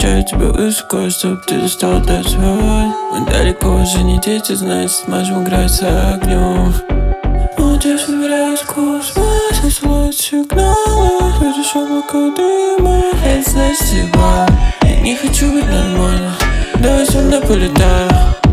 встречаю тебя высоко, чтоб ты достал до звезд. Мы далеко уже не дети, значит сможем играть с огнем. Молодежь выбирает космос, посылает сигналы. Видишь облако дыма, это значит типа я не хочу быть нормальным, давай со мной полетаем.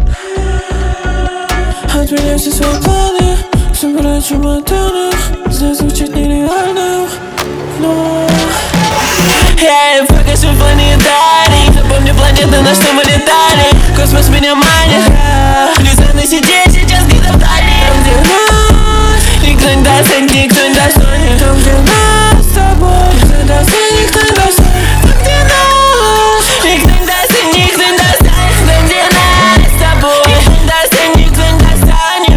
Отменяй все свои планы, собирай чемоданы. Знаю, звучит нереально, но я покажу планетарий. Запомни планеты, на что мы летали. Космос меня манит. Глаза на сидеть сейчас где-то вдали. Там, где нас никто не достанет, никто не достанет. Там, где нас с тобой никто не достанет, никто не достанет. Там, где нас никто не достанет, никто не достанет. Там, где нас с тобой никто не достанет, никто не достанет.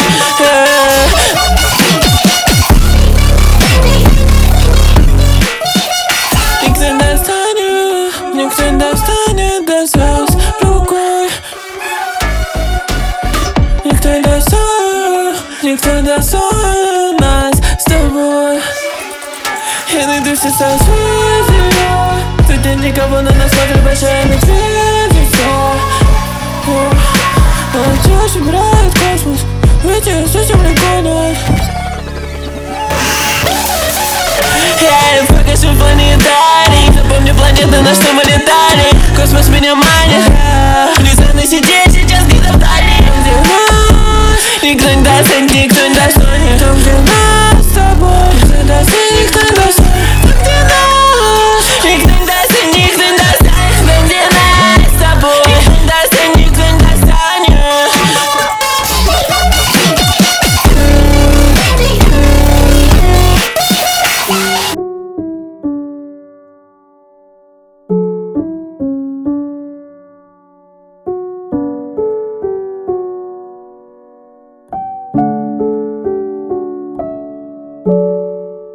Никто не достанет до звезд рукой. Никто не достанет нас с тобой. Я найду все созвездия. Тут нет никого, на нас смотрит большая медведица. Молодежь выбирает космос, ведь я совсем легко. Я покажу планетарий. Запомни планеты, на что мы летали. Космос меня манит.